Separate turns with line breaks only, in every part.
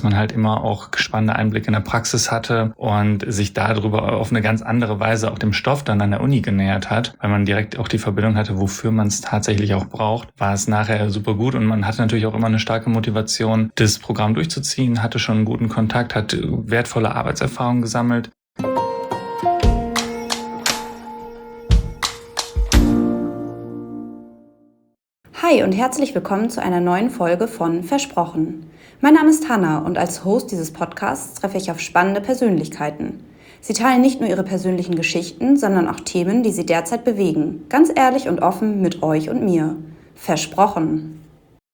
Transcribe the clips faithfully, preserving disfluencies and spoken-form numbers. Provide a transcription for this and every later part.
man halt immer auch spannende Einblicke in der Praxis hatte und sich darüber auf eine ganz andere Weise auch dem Stoff dann an der Uni genähert hat, weil man direkt auch die Verbindung hatte, wofür man es tatsächlich auch braucht, war es nachher super gut und man hatte natürlich auch immer eine starke Motivation, das Programm durchzuziehen, hatte schon einen guten Kontakt, hat wertvolle Arbeitserfahrungen gesammelt.
Hi und herzlich willkommen zu einer neuen Folge von Versprochen. Mein Name ist Hannah und als Host dieses Podcasts treffe ich auf spannende Persönlichkeiten. Sie teilen nicht nur ihre persönlichen Geschichten, sondern auch Themen, die sie derzeit bewegen. Ganz ehrlich und offen mit euch und mir. Versprochen.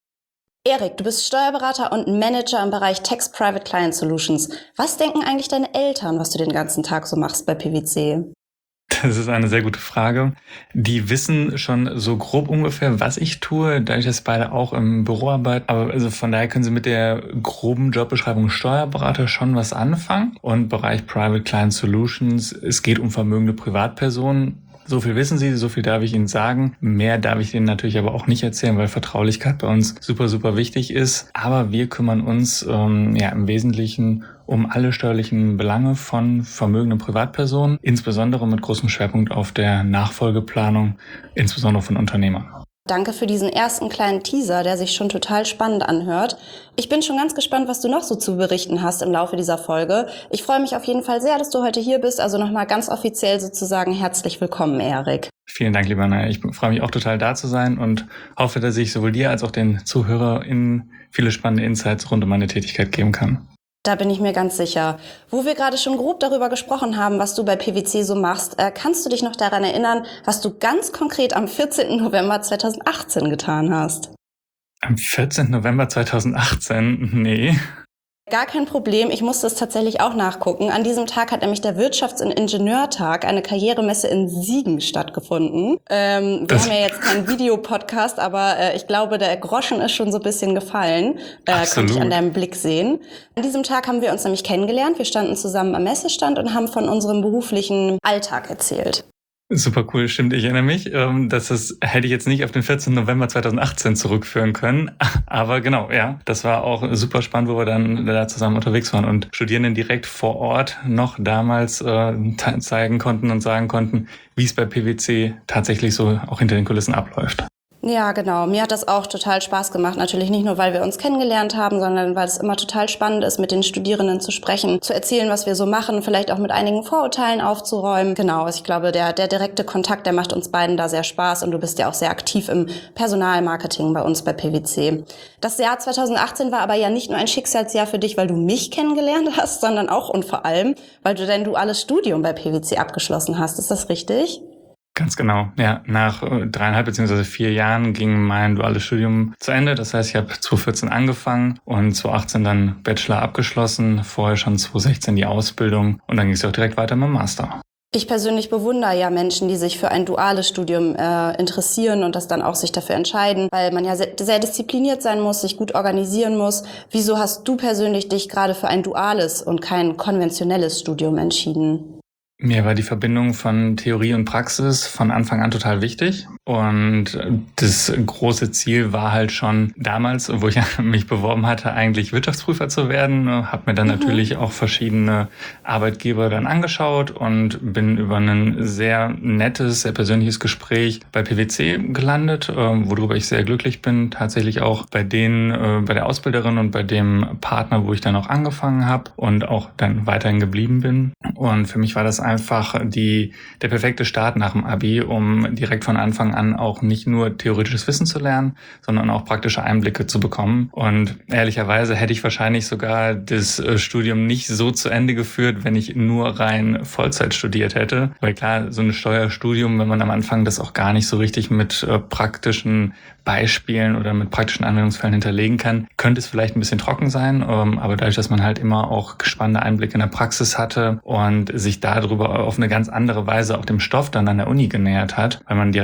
Erik, du bist Steuerberater und Manager im Bereich Tax Private Client Solutions. Was denken eigentlich deine Eltern, was du den ganzen Tag so machst bei P W C?
Das ist eine sehr gute Frage. Die wissen schon so grob ungefähr, was ich tue, da ich das beide auch im Büro arbeite. Aber also von daher können sie mit der groben Jobbeschreibung Steuerberater schon was anfangen. Und Bereich Private Client Solutions, es geht um vermögende Privatpersonen. So viel wissen sie, so viel darf ich ihnen sagen. Mehr darf ich ihnen natürlich aber auch nicht erzählen, weil Vertraulichkeit bei uns super, super wichtig ist. Aber wir kümmern uns ähm, ja im Wesentlichen um alle steuerlichen Belange von vermögenden Privatpersonen, insbesondere mit großem Schwerpunkt auf der Nachfolgeplanung, insbesondere von Unternehmern.
Danke für diesen ersten kleinen Teaser, der sich schon total spannend anhört. Ich bin schon ganz gespannt, was du noch so zu berichten hast im Laufe dieser Folge. Ich freue mich auf jeden Fall sehr, dass du heute hier bist. Also nochmal ganz offiziell sozusagen herzlich willkommen, Erik.
Vielen Dank, lieber Naya. Ich freue mich auch total da zu sein und hoffe, dass ich sowohl dir als auch den ZuhörerInnen viele spannende Insights rund um meine Tätigkeit geben kann.
Da bin ich mir ganz sicher. Wo wir gerade schon grob darüber gesprochen haben, was du bei P W C so machst, äh, kannst du dich noch daran erinnern, was du ganz konkret am vierzehnten November zweitausendachtzehn getan hast?
Am vierzehnten November zweitausendachtzehn? Nee.
Gar kein Problem, ich musste es tatsächlich auch nachgucken. An diesem Tag hat nämlich der Wirtschafts- und Ingenieurtag, eine Karrieremesse in Siegen, stattgefunden. Ähm, wir das haben ja jetzt keinen Videopodcast, aber äh, ich glaube, der Groschen ist schon so ein bisschen gefallen. Äh, konnte ich an deinem Blick sehen. An diesem Tag haben wir uns nämlich kennengelernt. Wir standen zusammen am Messestand und haben von unserem beruflichen Alltag erzählt.
Super cool, stimmt. Ich erinnere mich, dass das hätte ich jetzt nicht auf den vierzehnten November zweitausendachtzehn zurückführen können. Aber genau, ja, das war auch super spannend, wo wir dann da zusammen unterwegs waren und Studierenden direkt vor Ort noch damals äh, zeigen konnten und sagen konnten, wie es bei P W C tatsächlich so auch hinter den Kulissen abläuft.
Ja, genau. Mir hat das auch total Spaß gemacht. Natürlich nicht nur, weil wir uns kennengelernt haben, sondern weil es immer total spannend ist, mit den Studierenden zu sprechen, zu erzählen, was wir so machen, vielleicht auch mit einigen Vorurteilen aufzuräumen. Genau, also ich glaube, der, der direkte Kontakt, der macht uns beiden da sehr Spaß und du bist ja auch sehr aktiv im Personalmarketing bei uns bei P W C. Das Jahr zweitausendachtzehn war aber ja nicht nur ein Schicksalsjahr für dich, weil du mich kennengelernt hast, sondern auch und vor allem, weil du dein duales Studium bei P W C abgeschlossen hast. Ist das richtig?
Ganz genau, ja. Nach dreieinhalb beziehungsweise vier Jahren ging mein duales Studium zu Ende. Das heißt, ich habe zweitausendvierzehn angefangen und zweitausendachtzehn dann Bachelor abgeschlossen, vorher schon zweitausendsechzehn die Ausbildung und dann ging es auch direkt weiter mit dem Master.
Ich persönlich bewundere ja Menschen, die sich für ein duales Studium äh, interessieren und das dann auch sich dafür entscheiden, weil man ja sehr, sehr diszipliniert sein muss, sich gut organisieren muss. Wieso hast du persönlich dich gerade für ein duales und kein konventionelles Studium entschieden?
Mir war die Verbindung von Theorie und Praxis von Anfang an total wichtig und das große Ziel war halt schon damals, wo ich mich beworben hatte, eigentlich Wirtschaftsprüfer zu werden. Habe mir dann mhm. natürlich auch verschiedene Arbeitgeber dann angeschaut und bin über ein sehr nettes, sehr persönliches Gespräch bei P W C gelandet, worüber ich sehr glücklich bin. Tatsächlich auch bei denen, bei der Ausbilderin und bei dem Partner, wo ich dann auch angefangen habe und auch dann weiterhin geblieben bin. Und für mich war das einfach die, der perfekte Start nach dem Abi, um direkt von Anfang an auch nicht nur theoretisches Wissen zu lernen, sondern auch praktische Einblicke zu bekommen. Und ehrlicherweise hätte ich wahrscheinlich sogar das Studium nicht so zu Ende geführt, wenn ich nur rein Vollzeit studiert hätte. Weil klar, so ein Steuerstudium, wenn man am Anfang das auch gar nicht so richtig mit äh, praktischen Beispielen oder mit praktischen Anwendungsfällen hinterlegen kann, könnte es vielleicht ein bisschen trocken sein. Ähm, aber dadurch, dass man halt immer auch spannende Einblicke in der Praxis hatte und sich darüber auf eine ganz andere Weise auch dem Stoff dann an der Uni genähert hat, weil man direkt auch die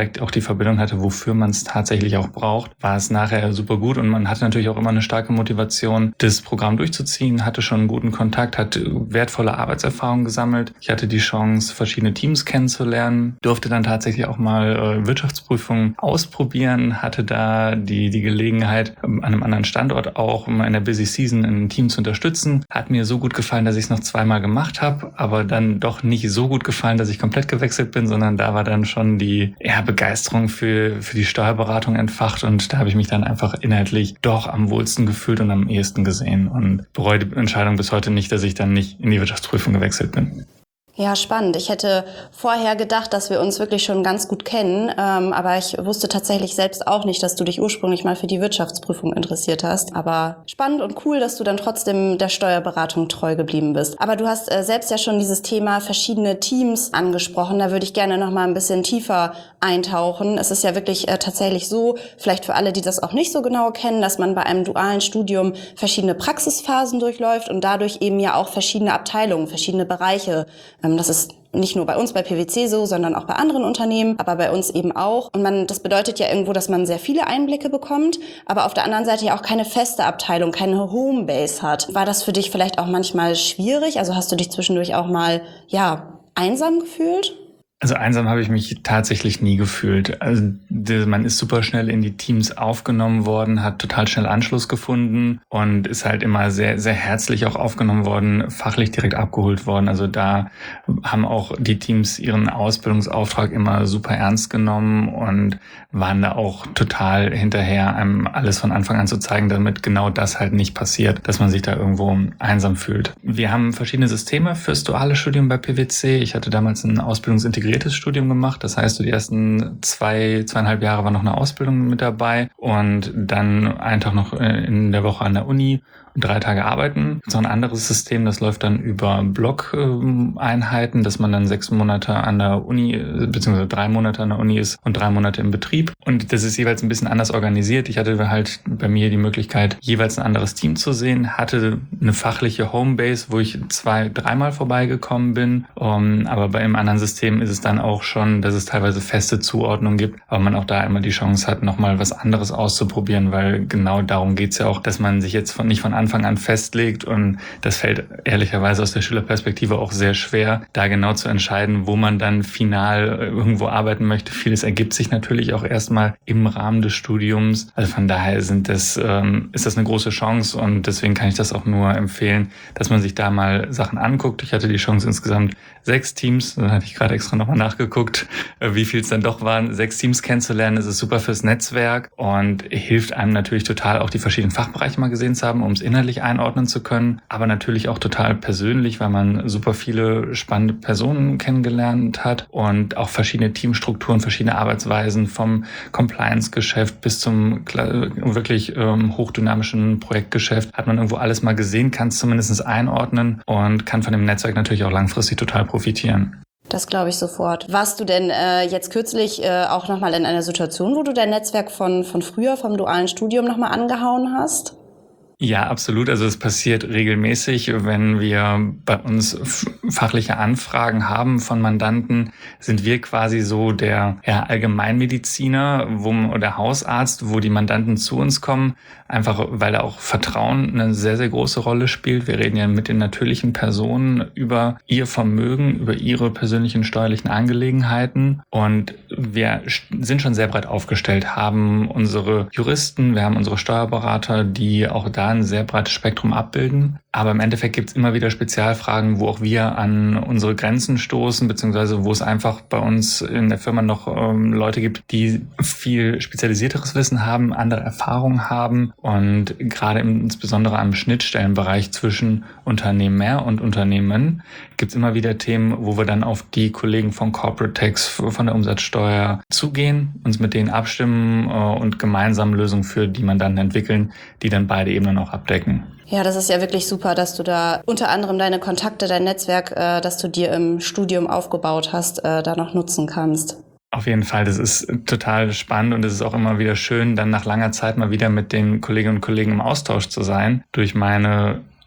Verbindung hatte, wofür man es tatsächlich auch braucht, war es nachher super gut und man hatte natürlich auch immer eine starke Motivation, das Programm durchzuziehen, hatte schon einen guten Kontakt, hat wertvolle Arbeitserfahrungen gesammelt. Ich hatte die Chance, verschiedene Teams kennenzulernen, durfte dann tatsächlich auch mal äh, Wirtschaftsprüfungen ausprobieren, hatte da die, die Gelegenheit, an einem anderen Standort auch mal in der Busy Season ein Team zu unterstützen. Hat mir so gut gefallen, dass ich es noch zweimal gemacht habe, aber dann doch nicht so gut gefallen, dass ich komplett gewechselt bin, sondern da war dann schon die ja, Begeisterung für, für die Steuerberatung entfacht und da habe ich mich dann einfach inhaltlich doch am wohlsten gefühlt und am ehesten gesehen und bereue die Entscheidung bis heute nicht, dass ich dann nicht in die Wirtschaftsprüfung gewechselt bin.
Ja, spannend. Ich hätte vorher gedacht, dass wir uns wirklich schon ganz gut kennen, ähm, aber ich wusste tatsächlich selbst auch nicht, dass du dich ursprünglich mal für die Wirtschaftsprüfung interessiert hast. Aber spannend und cool, dass du dann trotzdem der Steuerberatung treu geblieben bist. Aber du hast äh, selbst ja schon dieses Thema verschiedene Teams angesprochen. Da würde ich gerne noch mal ein bisschen tiefer eintauchen. Es ist ja wirklich äh, tatsächlich so, vielleicht für alle, die das auch nicht so genau kennen, dass man bei einem dualen Studium verschiedene Praxisphasen durchläuft und dadurch eben ja auch verschiedene Abteilungen, verschiedene Bereiche. Das ist nicht nur bei uns bei P W C so, sondern auch bei anderen Unternehmen, aber bei uns eben auch. Und man, das bedeutet ja irgendwo, dass man sehr viele Einblicke bekommt, aber auf der anderen Seite ja auch keine feste Abteilung, keine Homebase hat. War das für dich vielleicht auch manchmal schwierig? Also hast du dich zwischendurch auch mal, ja, einsam gefühlt?
Also einsam habe ich mich tatsächlich nie gefühlt. Also man ist super schnell in die Teams aufgenommen worden, hat total schnell Anschluss gefunden und ist halt immer sehr, sehr herzlich auch aufgenommen worden, fachlich direkt abgeholt worden. Also da haben auch die Teams ihren Ausbildungsauftrag immer super ernst genommen und waren da auch total hinterher, einem alles von Anfang an zu zeigen, damit genau das halt nicht passiert, dass man sich da irgendwo einsam fühlt. Wir haben verschiedene Systeme fürs duale Studium bei P W C. Ich hatte damals ein Ausbildungsintegriertes Studium gemacht. Das heißt, so die ersten zwei, zweieinhalb Jahre war noch eine Ausbildung mit dabei und dann einen Tag noch in der Woche an der Uni und drei Tage arbeiten. So ein anderes System, das läuft dann über Block-Einheiten, dass man dann sechs Monate an der Uni, beziehungsweise drei Monate an der Uni ist und drei Monate im Betrieb. Und das ist jeweils ein bisschen anders organisiert. Ich hatte halt bei mir die Möglichkeit, jeweils ein anderes Team zu sehen, hatte eine fachliche Homebase, wo ich zwei, dreimal vorbeigekommen bin. Um, aber bei einem anderen System ist es dann auch schon, dass es teilweise feste Zuordnungen gibt, aber man auch da immer die Chance hat, nochmal was anderes auszuprobieren, weil genau darum geht's ja auch, dass man sich jetzt von, nicht von Anfang an festlegt und das fällt ehrlicherweise aus der Schülerperspektive auch sehr schwer, da genau zu entscheiden, wo man dann final irgendwo arbeiten möchte. Vieles ergibt sich natürlich auch erstmal im Rahmen des Studiums. Also von daher sind das, ähm, ist das eine große Chance und deswegen kann ich das auch nur empfehlen, dass man sich da mal Sachen anguckt. Ich hatte die Chance insgesamt sechs Teams, da hatte ich gerade extra nochmal nachgeguckt, wie viel es dann doch waren, sechs Teams kennenzulernen. Das ist super fürs Netzwerk und hilft einem natürlich total, auch die verschiedenen Fachbereiche mal gesehen zu haben, um es inhaltlich einordnen zu können, aber natürlich auch total persönlich, weil man super viele spannende Personen kennengelernt hat und auch verschiedene Teamstrukturen, verschiedene Arbeitsweisen vom Compliance-Geschäft bis zum wirklich ähm, hochdynamischen Projektgeschäft hat man irgendwo alles mal gesehen, kann es zumindest einordnen und kann von dem Netzwerk natürlich auch langfristig total profitieren.
Das glaube ich sofort. Warst du denn äh, jetzt kürzlich äh, auch nochmal in einer Situation, wo du dein Netzwerk von, von früher, vom dualen Studium nochmal angehauen hast?
Ja, absolut. Also es passiert regelmäßig, wenn wir bei uns fachliche Anfragen haben von Mandanten, sind wir quasi so der ja, Allgemeinmediziner wo, oder Hausarzt, wo die Mandanten zu uns kommen, einfach weil da auch Vertrauen eine sehr, sehr große Rolle spielt. Wir reden ja mit den natürlichen Personen über ihr Vermögen, über ihre persönlichen steuerlichen Angelegenheiten und wir sind schon sehr breit aufgestellt, haben unsere Juristen, wir haben unsere Steuerberater, die auch da ein sehr breites Spektrum abbilden. Aber im Endeffekt gibt es immer wieder Spezialfragen, wo auch wir an unsere Grenzen stoßen, beziehungsweise wo es einfach bei uns in der Firma noch ähm, Leute gibt, die viel spezialisierteres Wissen haben, andere Erfahrungen haben und gerade insbesondere am Schnittstellenbereich zwischen Unternehmer und Unternehmen gibt es immer wieder Themen, wo wir dann auf die Kollegen von Corporate Tax, von der Umsatzsteuer zugehen, uns mit denen abstimmen äh, und gemeinsam Lösungen für die Mandanten entwickeln, die dann beide Ebenen auch abdecken.
Ja, das ist ja wirklich super, dass du da unter anderem deine Kontakte, dein Netzwerk, äh, das du dir im Studium aufgebaut hast, äh, da noch nutzen kannst.
Auf jeden Fall, das ist total spannend und es ist auch immer wieder schön, dann nach langer Zeit mal wieder mit den Kolleginnen und Kollegen im Austausch zu sein. Durch meine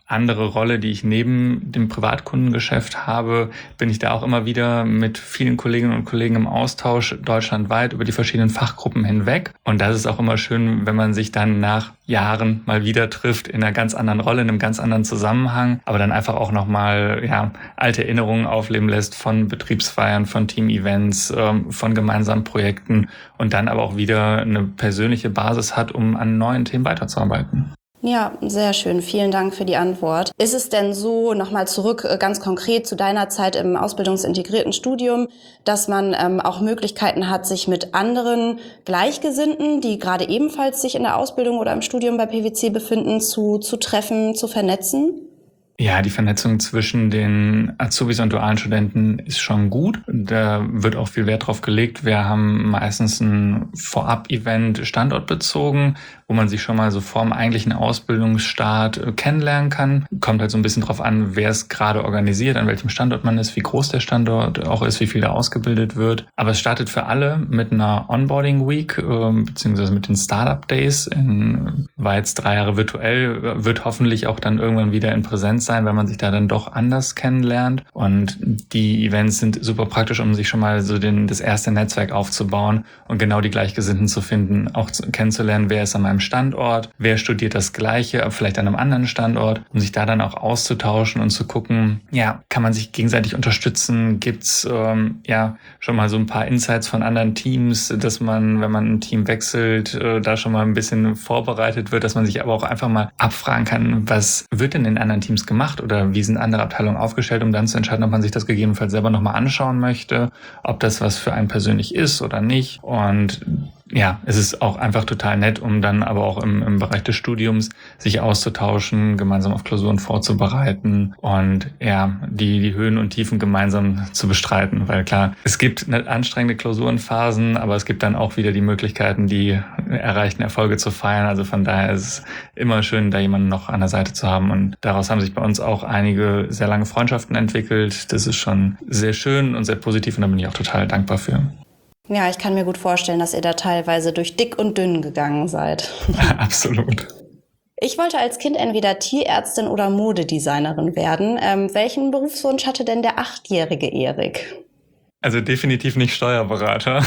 andere Rolle, die ich neben dem Privatkundengeschäft habe, bin ich da auch immer wieder mit vielen Kolleginnen und Kollegen im Austausch deutschlandweit über die verschiedenen Fachgruppen hinweg. Und das ist auch immer schön, wenn man sich dann nach Jahren mal wieder trifft in einer ganz anderen Rolle, in einem ganz anderen Zusammenhang, aber dann einfach auch nochmal ja, alte Erinnerungen aufleben lässt von Betriebsfeiern, von Team-Events, ähm, von gemeinsamen Projekten und dann aber auch wieder eine persönliche Basis hat, um an neuen Themen weiterzuarbeiten.
Ja, sehr schön. Vielen Dank für die Antwort. Ist es denn so, nochmal zurück ganz konkret zu deiner Zeit im ausbildungsintegrierten Studium, dass man ähm, auch Möglichkeiten hat, sich mit anderen Gleichgesinnten, die gerade ebenfalls sich in der Ausbildung oder im Studium bei P W C befinden, zu, zu treffen, zu vernetzen?
Ja, die Vernetzung zwischen den Azubis und dualen Studenten ist schon gut. Da wird auch viel Wert drauf gelegt. Wir haben meistens ein Vorab-Event standortbezogen, wo man sich schon mal so vor dem eigentlichen Ausbildungsstart kennenlernen kann. Kommt halt so ein bisschen drauf an, wer es gerade organisiert, an welchem Standort man ist, wie groß der Standort auch ist, wie viel da ausgebildet wird. Aber es startet für alle mit einer Onboarding Week, beziehungsweise mit den Startup Days. In, war jetzt drei Jahre virtuell, wird hoffentlich auch dann irgendwann wieder in Präsenz sein, weil man sich da dann doch anders kennenlernt. Und die Events sind super praktisch, um sich schon mal so den, das erste Netzwerk aufzubauen und genau die Gleichgesinnten zu finden, auch zu, kennenzulernen, wer ist an meinem Standort, wer studiert das Gleiche, aber vielleicht an einem anderen Standort, um sich da dann auch auszutauschen und zu gucken, ja, kann man sich gegenseitig unterstützen? Gibt's ähm, ja schon mal so ein paar Insights von anderen Teams, dass man, wenn man ein Team wechselt, äh, da schon mal ein bisschen vorbereitet wird, dass man sich aber auch einfach mal abfragen kann, was wird denn in anderen Teams gemacht oder wie sind andere Abteilungen aufgestellt, um dann zu entscheiden, ob man sich das gegebenenfalls selber nochmal anschauen möchte, ob das was für einen persönlich ist oder nicht. Und ja, es ist auch einfach total nett, um dann aber auch im, im Bereich des Studiums sich auszutauschen, gemeinsam auf Klausuren vorzubereiten und ja, die, die Höhen und Tiefen gemeinsam zu bestreiten. Weil klar, es gibt eine anstrengende Klausurenphasen, aber es gibt dann auch wieder die Möglichkeiten, die erreichten Erfolge zu feiern. Also von daher ist es immer schön, da jemanden noch an der Seite zu haben. Und daraus haben sich bei uns auch einige sehr lange Freundschaften entwickelt. Das ist schon sehr schön und sehr positiv und da bin ich auch total dankbar für.
Ja, ich kann mir gut vorstellen, dass ihr da teilweise durch dick und dünn gegangen seid.
Absolut.
Ich wollte als Kind entweder Tierärztin oder Modedesignerin werden. Ähm, welchen Berufswunsch hatte denn der achtjährige Erik?
Also definitiv nicht Steuerberater.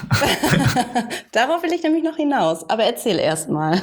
Darauf will ich nämlich noch hinaus, aber erzähl erst mal.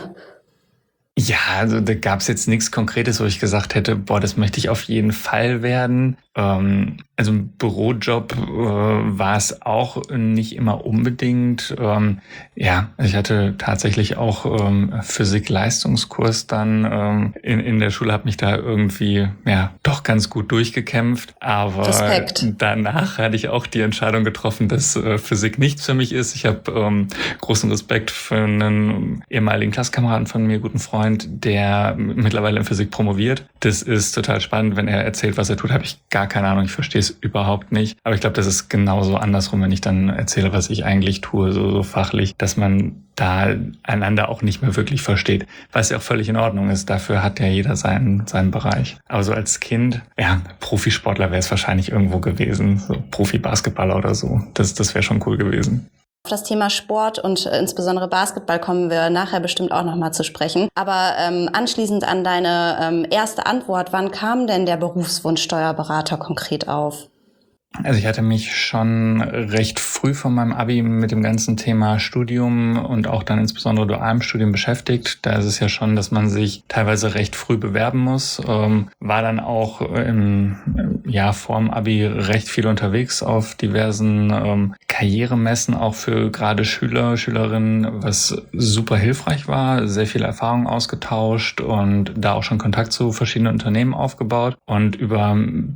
Ja, also da gab es jetzt nichts Konkretes, wo ich gesagt hätte, boah, das möchte ich auf jeden Fall werden. Ähm, also ein Bürojob äh, war es auch nicht immer unbedingt. Ähm, ja, ich hatte tatsächlich auch ähm, Physik-Leistungskurs dann ähm, in, in der Schule, habe mich da irgendwie ja doch ganz gut durchgekämpft. Aber Respekt. Danach hatte ich auch die Entscheidung getroffen, dass äh, Physik nichts für mich ist. Ich habe ähm, großen Respekt für einen ehemaligen Klasskameraden von mir, guten Freund, der mittlerweile in Physik promoviert. Das ist total spannend, wenn er erzählt, was er tut, habe ich gar keine Ahnung, ich verstehe es überhaupt nicht. Aber ich glaube, das ist genauso andersrum, wenn ich dann erzähle, was ich eigentlich tue, so, so fachlich, dass man da einander auch nicht mehr wirklich versteht, was ja auch völlig in Ordnung ist. Dafür hat ja jeder seinen, seinen Bereich. Aber so als Kind, ja, Profisportler wäre es wahrscheinlich irgendwo gewesen, so Profi-Basketballer oder so. Das, das wäre schon cool gewesen.
Auf das Thema Sport und äh, insbesondere Basketball kommen wir nachher bestimmt auch nochmal zu sprechen. Aber ähm, anschließend an deine ähm, erste Antwort, wann kam denn der Berufswunsch Steuerberater konkret auf?
Also ich hatte mich schon recht früh von meinem Abi mit dem ganzen Thema Studium und auch dann insbesondere dualem Studium beschäftigt. Da ist es ja schon, dass man sich teilweise recht früh bewerben muss. Ähm, war dann auch im Jahr vorm Abi recht viel unterwegs auf diversen ähm, Karrieremessen, auch für gerade Schüler, Schülerinnen, was super hilfreich war. Sehr viele Erfahrungen ausgetauscht und da auch schon Kontakt zu verschiedenen Unternehmen aufgebaut und über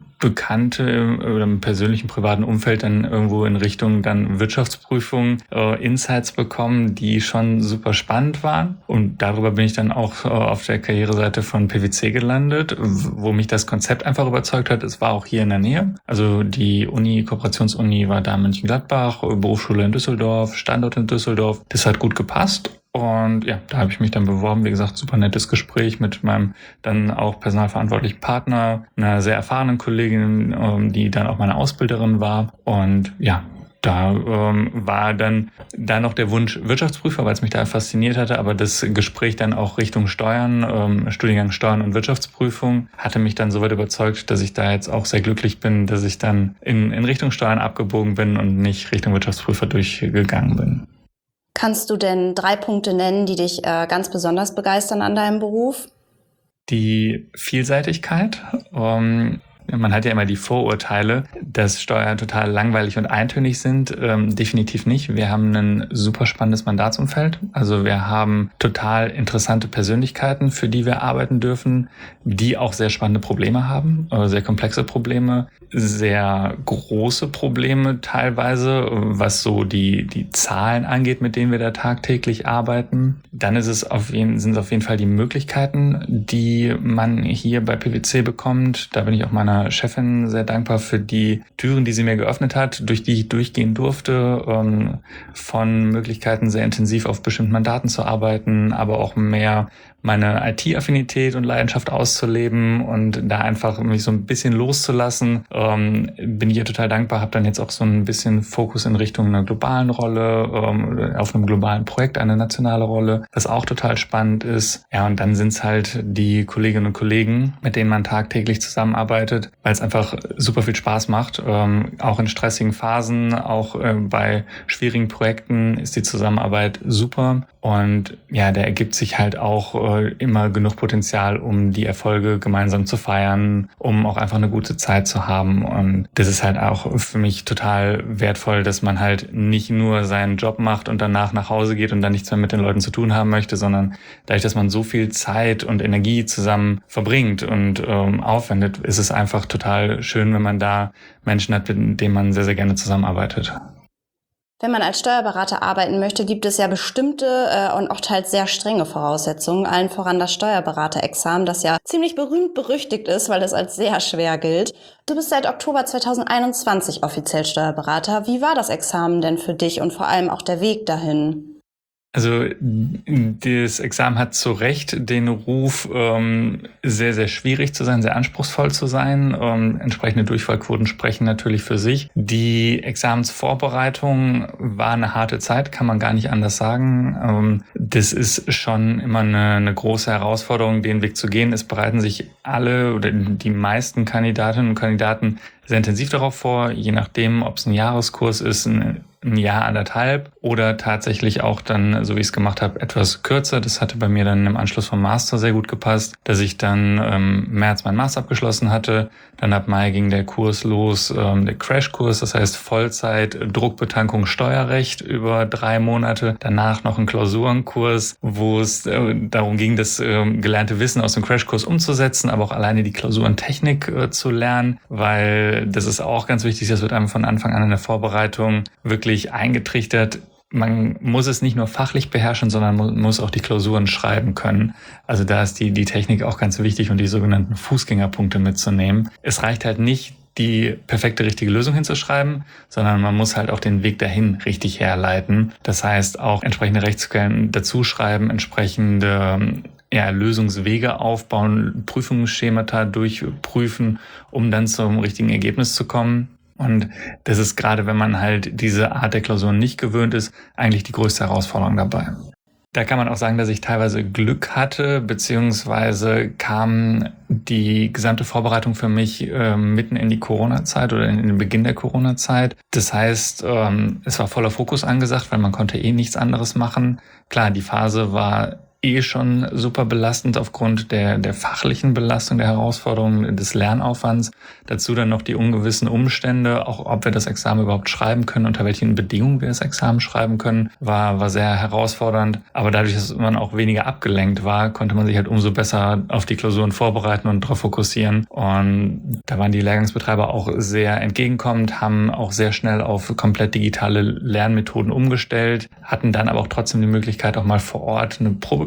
Bekannte oder im persönlichen, privaten Umfeld dann irgendwo in Richtung dann Wirtschaftsprüfung äh, Insights bekommen, die schon super spannend waren. Und darüber bin ich dann auch äh, auf der Karriereseite von P W C gelandet, wo mich das Konzept einfach überzeugt hat. Es war auch hier in der Nähe. Also die Uni, Kooperationsuni war da in Mönchengladbach, Berufsschule in Düsseldorf, Standort in Düsseldorf. Das hat gut gepasst. Und ja, da habe ich mich dann beworben. Wie gesagt, super nettes Gespräch mit meinem dann auch personalverantwortlichen Partner, einer sehr erfahrenen Kollegin, die dann auch meine Ausbilderin war. Und ja, da ähm, war dann da noch der Wunsch Wirtschaftsprüfer, weil es mich da fasziniert hatte, aber das Gespräch dann auch Richtung Steuern, ähm, Studiengang Steuern und Wirtschaftsprüfung, hatte mich dann soweit überzeugt, dass ich da jetzt auch sehr glücklich bin, dass ich dann in, in Richtung Steuern abgebogen bin und nicht Richtung Wirtschaftsprüfer durchgegangen bin.
Kannst du denn drei Punkte nennen, die dich äh, ganz besonders begeistern an deinem Beruf?
Die Vielseitigkeit. Ähm, Man hat ja immer die Vorurteile, dass Steuern total langweilig und eintönig sind. Ähm, definitiv nicht. Wir haben ein super spannendes Mandatsumfeld. Also wir haben total interessante Persönlichkeiten, für die wir arbeiten dürfen, die auch sehr spannende Probleme haben, äh, sehr komplexe Probleme, sehr große Probleme teilweise, was so die, die Zahlen angeht, mit denen wir da tagtäglich arbeiten. Dann ist es auf jeden, sind es auf jeden Fall die Möglichkeiten, die man hier bei P W C bekommt. Da bin ich auch meiner Chefin sehr dankbar für die Türen, die sie mir geöffnet hat, durch die ich durchgehen durfte, ähm, von Möglichkeiten sehr intensiv auf bestimmten Mandaten zu arbeiten, aber auch mehr meine I T-Affinität und Leidenschaft auszuleben und da einfach mich so ein bisschen loszulassen. Ähm, bin ich ihr total dankbar, habe dann jetzt auch so ein bisschen Fokus in Richtung einer globalen Rolle, ähm, auf einem globalen Projekt eine nationale Rolle, was auch total spannend ist. Ja, und dann sind es halt die Kolleginnen und Kollegen, mit denen man tagtäglich zusammenarbeitet, weil es einfach super viel Spaß macht. Ähm, auch in stressigen Phasen, auch äh, bei schwierigen Projekten ist die Zusammenarbeit super. Und ja, da ergibt sich halt auch äh, immer genug Potenzial, um die Erfolge gemeinsam zu feiern, um auch einfach eine gute Zeit zu haben. Und das ist halt auch für mich total wertvoll, dass man halt nicht nur seinen Job macht und danach nach Hause geht und dann nichts mehr mit den Leuten zu tun haben möchte, sondern dadurch, dass man so viel Zeit und Energie zusammen verbringt und ähm, aufwendet, ist es einfach total schön, wenn man da Menschen hat, mit denen man sehr, sehr gerne zusammenarbeitet.
Wenn man als Steuerberater arbeiten möchte, gibt es ja bestimmte äh, und auch teils sehr strenge Voraussetzungen, allen voran das Steuerberaterexamen, das ja ziemlich berühmt berüchtigt ist, weil es als sehr schwer gilt. Du bist seit Oktober zweitausendeinundzwanzig offiziell Steuerberater. Wie war das Examen denn für dich und vor allem auch der Weg dahin?
Also das Examen hat zu Recht den Ruf, ähm, sehr, sehr schwierig zu sein, sehr anspruchsvoll zu sein. Ähm, entsprechende Durchfallquoten sprechen natürlich für sich. Die Examensvorbereitung war eine harte Zeit, kann man gar nicht anders sagen. Ähm, das ist schon immer eine, eine große Herausforderung, den Weg zu gehen. Es bereiten sich alle oder die meisten Kandidatinnen und Kandidaten sehr intensiv darauf vor, je nachdem, ob es ein Jahreskurs ist, ein ein Jahr, anderthalb oder tatsächlich auch dann, so wie ich es gemacht habe, etwas kürzer. Das hatte bei mir dann im Anschluss vom Master sehr gut gepasst, dass ich dann ähm, März meinen Master abgeschlossen hatte. Dann ab Mai ging der Kurs los, ähm, der Crashkurs, das heißt Vollzeit Druckbetankung Steuerrecht über drei Monate. Danach noch ein Klausurenkurs, wo es äh, darum ging, das äh, gelernte Wissen aus dem Crashkurs umzusetzen, aber auch alleine die Klausurentechnik äh, zu lernen, weil das ist auch ganz wichtig, das wird einem von Anfang an in der Vorbereitung wirklich eingetrichtert. Man muss es nicht nur fachlich beherrschen, sondern man muss auch die Klausuren schreiben können. Also da ist die, die Technik auch ganz wichtig und die sogenannten Fußgängerpunkte mitzunehmen. Es reicht halt nicht, die perfekte, richtige Lösung hinzuschreiben, sondern man muss halt auch den Weg dahin richtig herleiten. Das heißt, auch entsprechende Rechtsquellen dazuschreiben, entsprechende ja, Lösungswege aufbauen, Prüfungsschemata durchprüfen, um dann zum richtigen Ergebnis zu kommen. Und das ist gerade, wenn man halt diese Art der Klausuren nicht gewöhnt ist, eigentlich die größte Herausforderung dabei. Da kann man auch sagen, dass ich teilweise Glück hatte, beziehungsweise kam die gesamte Vorbereitung für mich äh, mitten in die Corona-Zeit oder in den Beginn der Corona-Zeit. Das heißt, ähm, es war voller Fokus angesagt, weil man konnte eh nichts anderes machen. Klar, die Phase war eh schon super belastend aufgrund der, der fachlichen Belastung, der Herausforderungen, des Lernaufwands. Dazu dann noch die ungewissen Umstände, auch ob wir das Examen überhaupt schreiben können, unter welchen Bedingungen wir das Examen schreiben können, war, war sehr herausfordernd. Aber dadurch, dass man auch weniger abgelenkt war, konnte man sich halt umso besser auf die Klausuren vorbereiten und darauf fokussieren. Und da waren die Lehrgangsbetreiber auch sehr entgegenkommend, haben auch sehr schnell auf komplett digitale Lernmethoden umgestellt, hatten dann aber auch trotzdem die Möglichkeit, auch mal vor Ort eine Probeklausur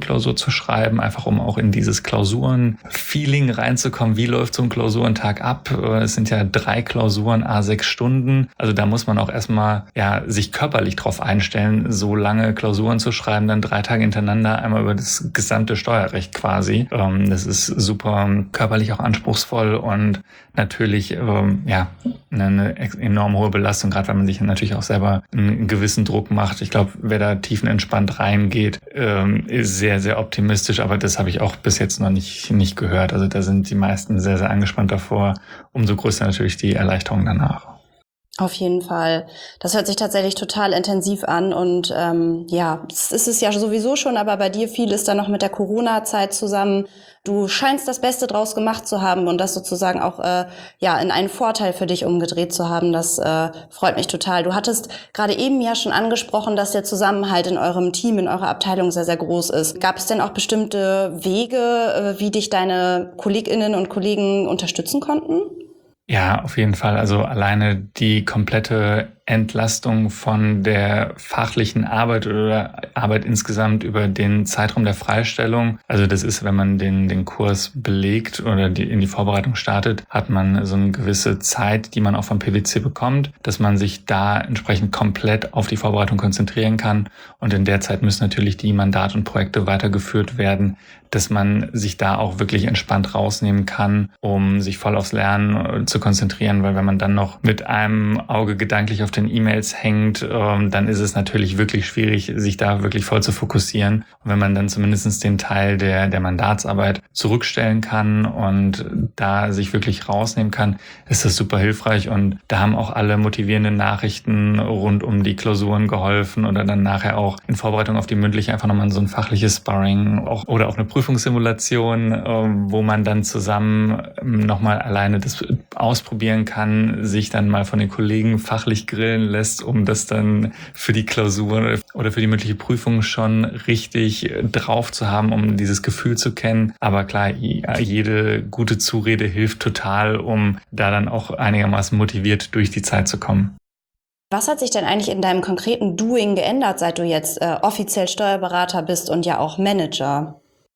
Klausur zu schreiben, einfach um auch in dieses Klausuren-Feeling reinzukommen. Wie läuft so ein Klausurentag ab? Es sind ja drei Klausuren, à sechs Stunden. Also da muss man auch erstmal ja sich körperlich drauf einstellen, so lange Klausuren zu schreiben, dann drei Tage hintereinander, einmal über das gesamte Steuerrecht quasi. Das ist super körperlich auch anspruchsvoll und natürlich ja eine enorm hohe Belastung, gerade weil man sich natürlich auch selber einen gewissen Druck macht. Ich glaube, wer da tiefenentspannt reingeht, ist sehr, sehr optimistisch, aber das habe ich auch bis jetzt noch nicht, nicht gehört. Also da sind die meisten sehr, sehr angespannt davor. Umso größer natürlich die Erleichterung danach.
Auf jeden Fall. Das hört sich tatsächlich total intensiv an und ähm, ja, es ist es ja sowieso schon, aber bei dir fiel es dann noch mit der Corona-Zeit zusammen. Du scheinst das Beste draus gemacht zu haben und das sozusagen auch äh, ja in einen Vorteil für dich umgedreht zu haben. Das äh, freut mich total. Du hattest gerade eben ja schon angesprochen, dass der Zusammenhalt in eurem Team, in eurer Abteilung sehr, sehr groß ist. Gab es denn auch bestimmte Wege, äh, wie dich deine KollegInnen und Kollegen unterstützen konnten?
Ja, auf jeden Fall. Also alleine die komplette Entlastung von der fachlichen Arbeit oder Arbeit insgesamt über den Zeitraum der Freistellung. Also das ist, wenn man den, den Kurs belegt oder die, in die Vorbereitung startet, hat man so eine gewisse Zeit, die man auch vom P W C bekommt, dass man sich da entsprechend komplett auf die Vorbereitung konzentrieren kann. Und in der Zeit müssen natürlich die Mandate und Projekte weitergeführt werden, dass man sich da auch wirklich entspannt rausnehmen kann, um sich voll aufs Lernen zu konzentrieren, weil wenn man dann noch mit einem Auge gedanklich auf den E-Mails hängt, dann ist es natürlich wirklich schwierig, sich da wirklich voll zu fokussieren. Und wenn man dann zumindest den Teil der, der Mandatsarbeit zurückstellen kann und da sich wirklich rausnehmen kann, ist das super hilfreich. Und da haben auch alle motivierenden Nachrichten rund um die Klausuren geholfen oder dann nachher auch in Vorbereitung auf die mündliche einfach nochmal so ein fachliches Sparring auch, oder auch eine Prüfungssimulation, wo man dann zusammen nochmal alleine das ausprobieren kann, sich dann mal von den Kollegen fachlich grillen lässt, um das dann für die Klausur oder für die mündliche Prüfung schon richtig drauf zu haben, um dieses Gefühl zu kennen. Aber klar, jede gute Zurede hilft total, um da dann auch einigermaßen motiviert durch die Zeit zu kommen.
Was hat sich denn eigentlich in deinem konkreten Doing geändert, seit du jetzt äh, offiziell Steuerberater bist und ja auch Manager?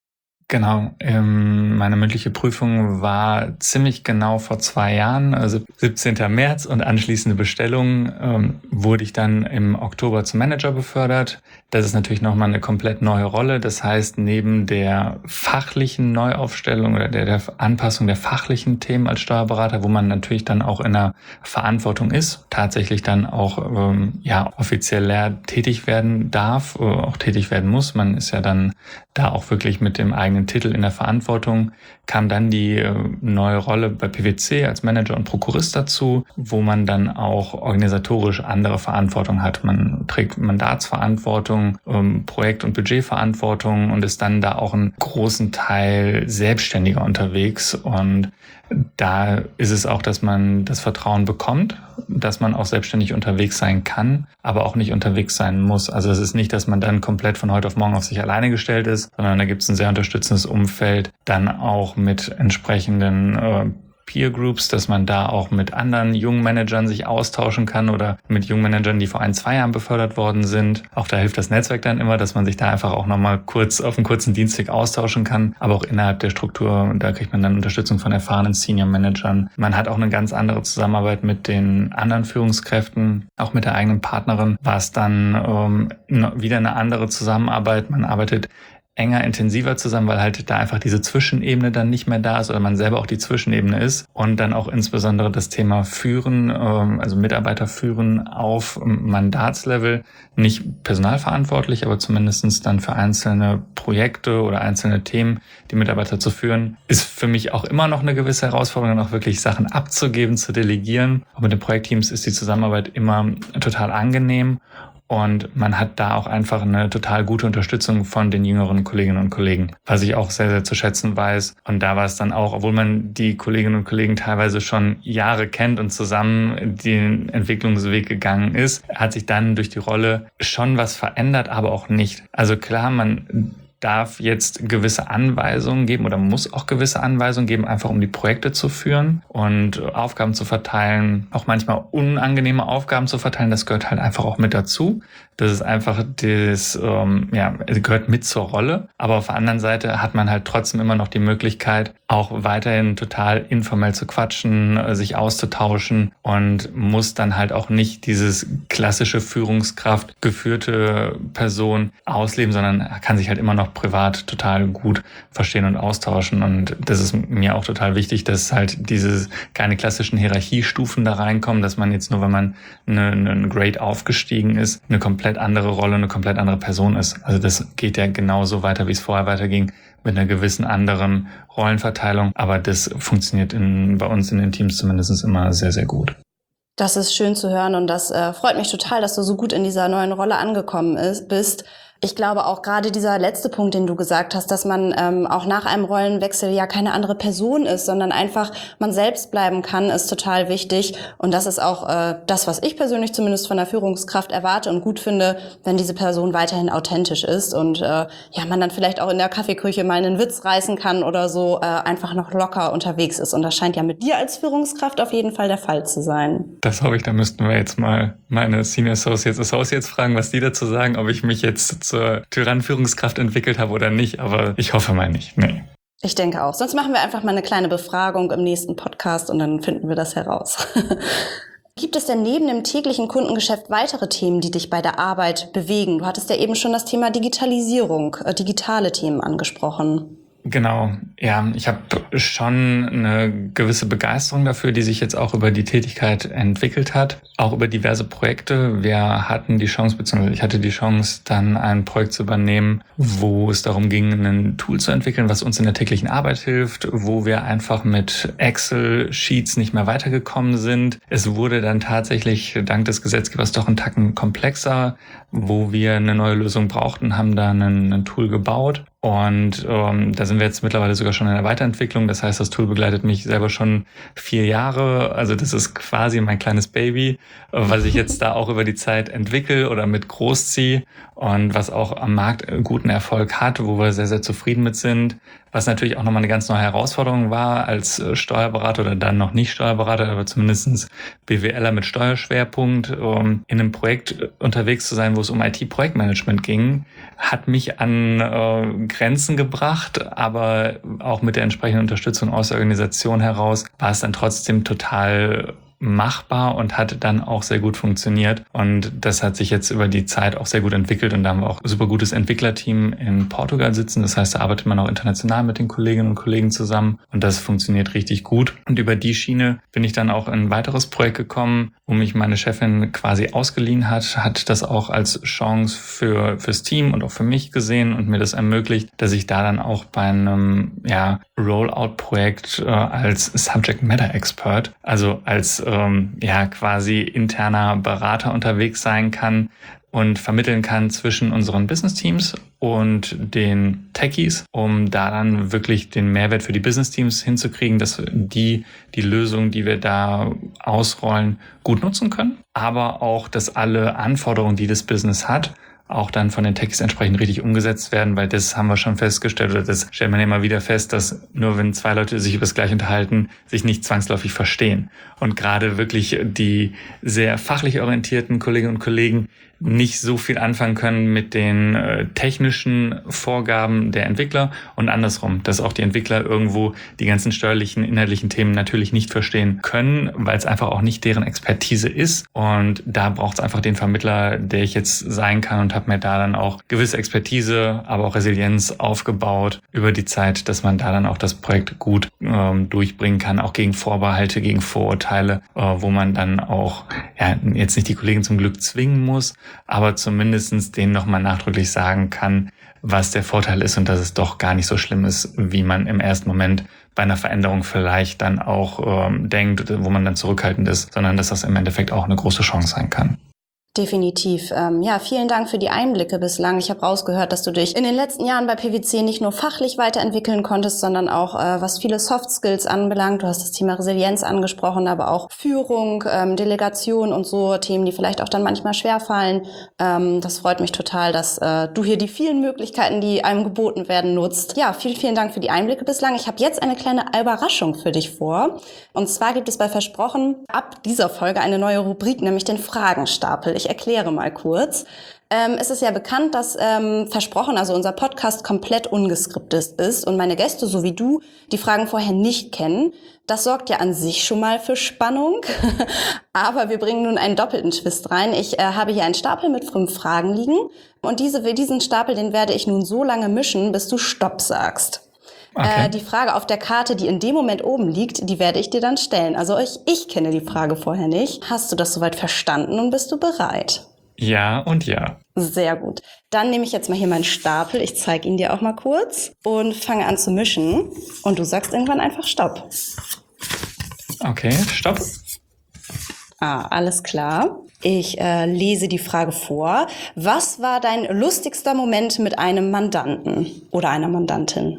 Genau, ähm, meine mündliche Prüfung war ziemlich genau vor zwei Jahren, also siebzehnten März, und anschließende Bestellung ähm, wurde ich dann im Oktober zum Manager befördert. Das ist natürlich nochmal eine komplett neue Rolle. Das heißt, neben der fachlichen Neuaufstellung oder der, der Anpassung der fachlichen Themen als Steuerberater, wo man natürlich dann auch in der Verantwortung ist, tatsächlich dann auch ähm, ja offiziell leer tätig werden darf, äh, auch tätig werden muss. Man ist ja dann da auch wirklich mit dem eigenen Titel in der Verantwortung, kam dann die äh, neue Rolle bei P W C als Manager und Prokurist dazu, wo man dann auch organisatorisch andere Verantwortung hat. Man trägt Mandatsverantwortung, ähm, Projekt- und Budgetverantwortung und ist dann da auch einen großen Teil selbstständiger unterwegs. Und da ist es auch, dass man das Vertrauen bekommt, dass man auch selbstständig unterwegs sein kann, aber auch nicht unterwegs sein muss. Also es ist nicht, dass man dann komplett von heute auf morgen auf sich alleine gestellt ist, sondern da gibt es ein sehr unterstützendes Umfeld, dann auch mit entsprechenden äh, Peer Groups, dass man da auch mit anderen jungen Managern sich austauschen kann oder mit jungen Managern, die vor ein, zwei Jahren befördert worden sind. Auch da hilft das Netzwerk dann immer, dass man sich da einfach auch nochmal kurz auf einen kurzen Dienstweg austauschen kann. Aber auch innerhalb der Struktur, da kriegt man dann Unterstützung von erfahrenen Senior Managern. Man hat auch eine ganz andere Zusammenarbeit mit den anderen Führungskräften. Auch mit der eigenen Partnerin war es dann ähm, wieder eine andere Zusammenarbeit. Man arbeitet enger, intensiver zusammen, weil halt da einfach diese Zwischenebene dann nicht mehr da ist oder man selber auch die Zwischenebene ist und dann auch insbesondere das Thema Führen, also Mitarbeiter führen auf Mandatslevel, nicht personalverantwortlich, aber zumindestens dann für einzelne Projekte oder einzelne Themen die Mitarbeiter zu führen, ist für mich auch immer noch eine gewisse Herausforderung, auch wirklich Sachen abzugeben, zu delegieren. Aber mit den Projektteams ist die Zusammenarbeit immer total angenehm. Und man hat da auch einfach eine total gute Unterstützung von den jüngeren Kolleginnen und Kollegen, was ich auch sehr, sehr zu schätzen weiß. Und da war es dann auch, obwohl man die Kolleginnen und Kollegen teilweise schon Jahre kennt und zusammen den Entwicklungsweg gegangen ist, hat sich dann durch die Rolle schon was verändert, aber auch nicht. Also klar, man darf jetzt gewisse Anweisungen geben oder muss auch gewisse Anweisungen geben, einfach um die Projekte zu führen und Aufgaben zu verteilen, auch manchmal unangenehme Aufgaben zu verteilen. Das gehört halt einfach auch mit dazu. Das ist einfach das, ähm, ja, gehört mit zur Rolle. Aber auf der anderen Seite hat man halt trotzdem immer noch die Möglichkeit, auch weiterhin total informell zu quatschen, sich auszutauschen und muss dann halt auch nicht dieses klassische Führungskraft geführte Person ausleben, sondern kann sich halt immer noch privat total gut verstehen und austauschen. Und das ist mir auch total wichtig, dass halt diese keine klassischen Hierarchiestufen da reinkommen, dass man jetzt nur, wenn man eine, eine Grade aufgestiegen ist, eine komplett andere Rolle, eine komplett andere Person ist. Also das geht ja genauso weiter, wie es vorher weiterging, mit einer gewissen anderen Rollenverteilung. Aber das funktioniert in, bei uns in den Teams zumindest immer sehr, sehr gut.
Das ist schön zu hören und das äh, freut mich total, dass du so gut in dieser neuen Rolle angekommen ist, bist. Ich glaube auch gerade dieser letzte Punkt, den du gesagt hast, dass man ähm, auch nach einem Rollenwechsel ja keine andere Person ist, sondern einfach man selbst bleiben kann, ist total wichtig. Und das ist auch äh, das, was ich persönlich zumindest von der Führungskraft erwarte und gut finde, wenn diese Person weiterhin authentisch ist und äh, ja man dann vielleicht auch in der Kaffeeküche mal einen Witz reißen kann oder so, äh, einfach noch locker unterwegs ist. Und das scheint ja mit dir als Führungskraft auf jeden Fall der Fall zu sein.
Das hoffe ich, da müssten wir jetzt mal meine Senior Associates, Associates fragen, was die dazu sagen, ob ich mich jetzt zur Tyrannenführungskraft entwickelt habe oder nicht, aber ich hoffe mal nicht. Nee.
Ich denke auch. Sonst machen wir einfach mal eine kleine Befragung im nächsten Podcast und dann finden wir das heraus. Gibt es denn neben dem täglichen Kundengeschäft weitere Themen, die dich bei der Arbeit bewegen? Du hattest ja eben schon das Thema Digitalisierung, äh, digitale Themen angesprochen.
Genau, ja, ich habe schon eine gewisse Begeisterung dafür, die sich jetzt auch über die Tätigkeit entwickelt hat, auch über diverse Projekte. Wir hatten die Chance, beziehungsweise ich hatte die Chance, dann ein Projekt zu übernehmen, wo es darum ging, ein Tool zu entwickeln, was uns in der täglichen Arbeit hilft, wo wir einfach mit Excel-Sheets nicht mehr weitergekommen sind. Es wurde dann tatsächlich dank des Gesetzgebers doch einen Tacken komplexer, wo wir eine neue Lösung brauchten, haben da ein, ein Tool gebaut. Und ähm, da sind wir jetzt mittlerweile sogar schon in der Weiterentwicklung. Das heißt, das Tool begleitet mich selber schon vier Jahre. Also das ist quasi mein kleines Baby, was ich jetzt da auch über die Zeit entwickle oder mit großziehe und was auch am Markt guten Erfolg hat, wo wir sehr, sehr zufrieden mit sind. Was natürlich auch nochmal eine ganz neue Herausforderung war als Steuerberater oder dann noch nicht Steuerberater, aber zumindest BWLer mit Steuerschwerpunkt, um in einem Projekt unterwegs zu sein, wo es um I T-Projektmanagement ging, hat mich an äh, Grenzen gebracht, aber auch mit der entsprechenden Unterstützung aus der Organisation heraus war es dann trotzdem total machbar und hat dann auch sehr gut funktioniert. Und das hat sich jetzt über die Zeit auch sehr gut entwickelt und da haben wir auch ein super gutes Entwicklerteam in Portugal sitzen. Das heißt, da arbeitet man auch international mit den Kolleginnen und Kollegen zusammen und das funktioniert richtig gut. Und über die Schiene bin ich dann auch in ein weiteres Projekt gekommen, wo mich meine Chefin quasi ausgeliehen hat, hat das auch als Chance für fürs Team und auch für mich gesehen und mir das ermöglicht, dass ich da dann auch bei einem ja, Rollout-Projekt äh, als Subject Matter Expert, also als ähm, ja quasi interner Berater unterwegs sein kann und vermitteln kann zwischen unseren Business-Teams und den Techies, um da dann wirklich den Mehrwert für die Business-Teams hinzukriegen, dass die die Lösung, die wir da ausrollen, gut nutzen können, aber auch, dass alle Anforderungen, die das Business hat, auch dann von den Techies entsprechend richtig umgesetzt werden, weil das haben wir schon festgestellt oder das stellt man immer wieder fest, dass nur wenn zwei Leute sich über das Gleiche unterhalten, sich nicht zwangsläufig verstehen. Und gerade wirklich die sehr fachlich orientierten Kolleginnen und Kollegen nicht so viel anfangen können mit den äh, technischen Vorgaben der Entwickler und andersrum, dass auch die Entwickler irgendwo die ganzen steuerlichen, inhaltlichen Themen natürlich nicht verstehen können, weil es einfach auch nicht deren Expertise ist. Und da braucht es einfach den Vermittler, der ich jetzt sein kann und habe mir da dann auch gewisse Expertise, aber auch Resilienz aufgebaut über die Zeit, dass man da dann auch das Projekt gut ähm, durchbringen kann, auch gegen Vorbehalte, gegen Vorurteile, äh, wo man dann auch ja jetzt nicht die Kollegen zum Glück zwingen muss, aber zumindestens denen nochmal nachdrücklich sagen kann, was der Vorteil ist und dass es doch gar nicht so schlimm ist, wie man im ersten Moment bei einer Veränderung vielleicht dann auch ähm, denkt, wo man dann zurückhaltend ist, sondern dass das im Endeffekt auch eine große Chance sein kann.
Definitiv. Ähm, ja, vielen Dank für die Einblicke bislang. Ich habe rausgehört, dass du dich in den letzten Jahren bei P W C nicht nur fachlich weiterentwickeln konntest, sondern auch äh, was viele Soft Skills anbelangt. Du hast das Thema Resilienz angesprochen, aber auch Führung, ähm, Delegation und so Themen, die vielleicht auch dann manchmal schwerfallen. Ähm, das freut mich total, dass äh, du hier die vielen Möglichkeiten, die einem geboten werden, nutzt. Ja, vielen, vielen Dank für die Einblicke bislang. Ich habe jetzt eine kleine Überraschung für dich vor. Und zwar gibt es bei Versprochen ab dieser Folge eine neue Rubrik, nämlich den Fragenstapel. Ich erkläre mal kurz. Ähm, es ist ja bekannt, dass ähm, Versprochen, also unser Podcast, komplett ungeskriptet ist und meine Gäste, so wie du, die Fragen vorher nicht kennen. Das sorgt ja an sich schon mal für Spannung. Aber wir bringen nun einen doppelten Twist rein. Ich äh, habe hier einen Stapel mit fünf Fragen liegen und diese, diesen Stapel, den werde ich nun so lange mischen, bis du Stopp sagst.
Okay.
Äh, die Frage auf der Karte, die in dem Moment oben liegt, die werde ich dir dann stellen. Also ich, ich kenne die Frage vorher nicht. Hast du das soweit verstanden und bist du bereit?
Ja und ja.
Sehr gut. Dann nehme ich jetzt mal hier meinen Stapel. Ich zeige ihn dir auch mal kurz und fange an zu mischen. Und du sagst irgendwann einfach Stopp.
Okay, Stopp.
Ah, alles klar. Ich äh, lese die Frage vor. Was war dein lustigster Moment mit einem Mandanten oder einer Mandantin?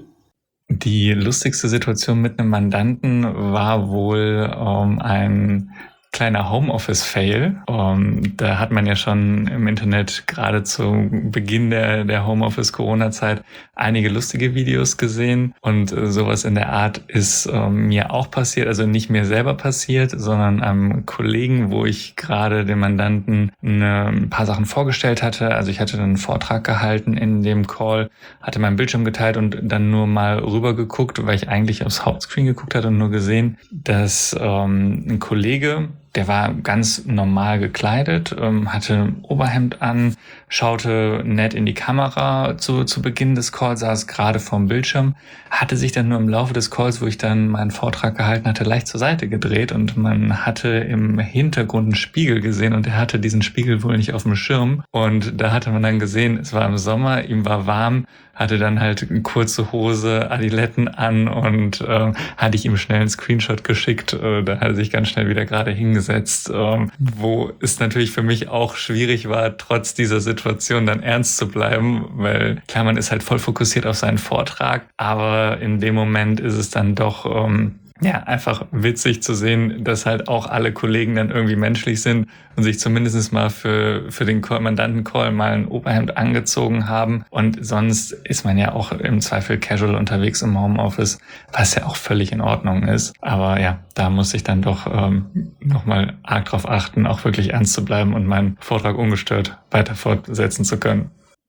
Die lustigste Situation mit einem Mandanten war wohl ähm, ein kleiner Homeoffice-Fail. Ähm, da hat man ja schon im Internet gerade zu Beginn der, der Homeoffice-Corona-Zeit einige lustige Videos gesehen und äh, sowas in der Art ist äh, mir auch passiert, also nicht mir selber passiert, sondern einem Kollegen, wo ich gerade dem Mandanten eine, ein paar Sachen vorgestellt hatte. Also ich hatte dann einen Vortrag gehalten in dem Call, hatte meinen Bildschirm geteilt und dann nur mal rüber geguckt, weil ich eigentlich aufs Hauptscreen geguckt hatte und nur gesehen, dass ähm, ein Kollege, der war ganz normal gekleidet, ähm, hatte ein Oberhemd an, schaute nett in die Kamera zu, zu Beginn des Calls, saß gerade vorm Bildschirm, hatte sich dann nur im Laufe des Calls, wo ich dann meinen Vortrag gehalten hatte, leicht zur Seite gedreht und man hatte im Hintergrund einen Spiegel gesehen und er hatte diesen Spiegel wohl nicht auf dem Schirm und da hatte man dann gesehen, es war im Sommer, ihm war warm, hatte dann halt eine kurze Hose, Adiletten an und äh, hatte ich ihm schnell einen Screenshot geschickt. Äh, da hat er sich ganz schnell wieder gerade hingesetzt, äh, wo es natürlich für mich auch schwierig war, trotz dieser Situation dann ernst zu bleiben, weil klar, man ist halt voll fokussiert auf seinen Vortrag, aber in dem Moment ist es dann doch ähm, ja, einfach witzig zu sehen, dass halt auch alle Kollegen dann irgendwie menschlich sind und sich zumindest mal für, für den Mandanten-Call mal ein Oberhemd angezogen haben. Und sonst ist man ja auch im Zweifel casual unterwegs im Homeoffice, was ja auch völlig in Ordnung ist. Aber ja, da muss ich dann doch ähm, nochmal arg drauf achten, auch wirklich ernst zu bleiben und meinen Vortrag ungestört weiter fortsetzen zu können.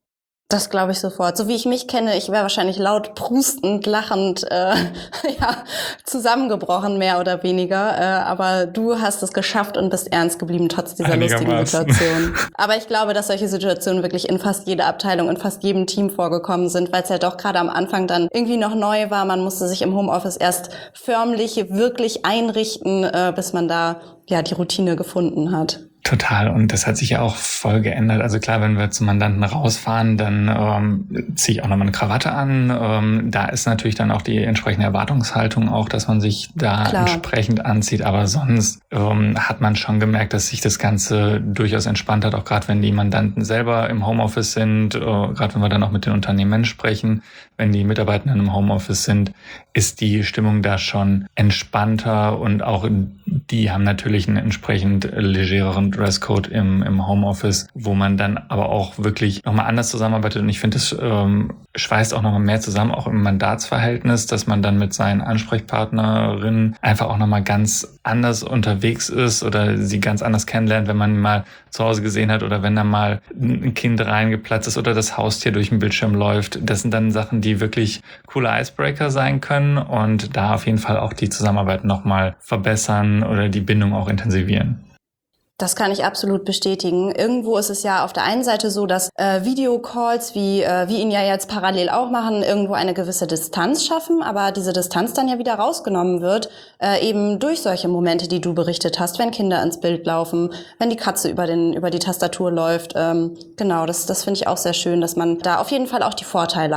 Das glaube ich sofort. So wie ich mich kenne, ich wäre wahrscheinlich laut prustend, lachend, äh, ja, zusammengebrochen, mehr oder weniger. Äh, aber du hast es geschafft und bist ernst geblieben, trotz dieser lustigen Situation. Aber ich glaube, dass solche Situationen wirklich in fast jeder Abteilung, in fast jedem Team vorgekommen sind, weil es ja doch gerade am Anfang dann irgendwie noch neu war. Man musste sich im Homeoffice erst förmlich wirklich einrichten, äh, bis man da ja die Routine gefunden hat.
Total. Und das hat sich ja auch voll geändert. Also klar, wenn wir zum Mandanten rausfahren, dann ähm, ziehe ich auch nochmal eine Krawatte an. Ähm, da ist natürlich dann auch die entsprechende Erwartungshaltung auch, dass man sich da klar entsprechend anzieht. Aber sonst ähm, hat man schon gemerkt, dass sich das Ganze durchaus entspannt hat, auch gerade wenn die Mandanten selber im Homeoffice sind, äh, gerade wenn wir dann auch mit den Unternehmen sprechen, wenn die Mitarbeitenden im Homeoffice sind, ist die Stimmung da schon entspannter und auch die haben natürlich einen entsprechend legereren Dresscode im, im Homeoffice, wo man dann aber auch wirklich nochmal anders zusammenarbeitet. Und ich finde, das ähm, schweißt auch nochmal mehr zusammen, auch im Mandatsverhältnis, dass man dann mit seinen Ansprechpartnerinnen einfach auch nochmal ganz anders unterwegs ist oder sie ganz anders kennenlernt, wenn man mal zu Hause gesehen hat oder wenn da mal ein Kind reingeplatzt ist oder das Haustier durch den Bildschirm läuft. Das sind dann Sachen, die wirklich coole Icebreaker sein können und da auf jeden Fall auch die Zusammenarbeit nochmal verbessern oder die Bindung auch intensivieren.
Das kann ich absolut bestätigen. Irgendwo ist es ja auf der einen Seite so, dass äh, Videocalls, wie äh, wir ihn ja jetzt parallel auch machen, irgendwo eine gewisse Distanz schaffen, aber diese Distanz dann ja wieder rausgenommen wird, äh, eben durch solche Momente, die du berichtet hast, wenn Kinder ins Bild laufen, wenn die Katze über den über die Tastatur läuft. Ähm, genau, das das finde ich auch sehr schön, dass man da auf jeden Fall auch die Vorteile hat.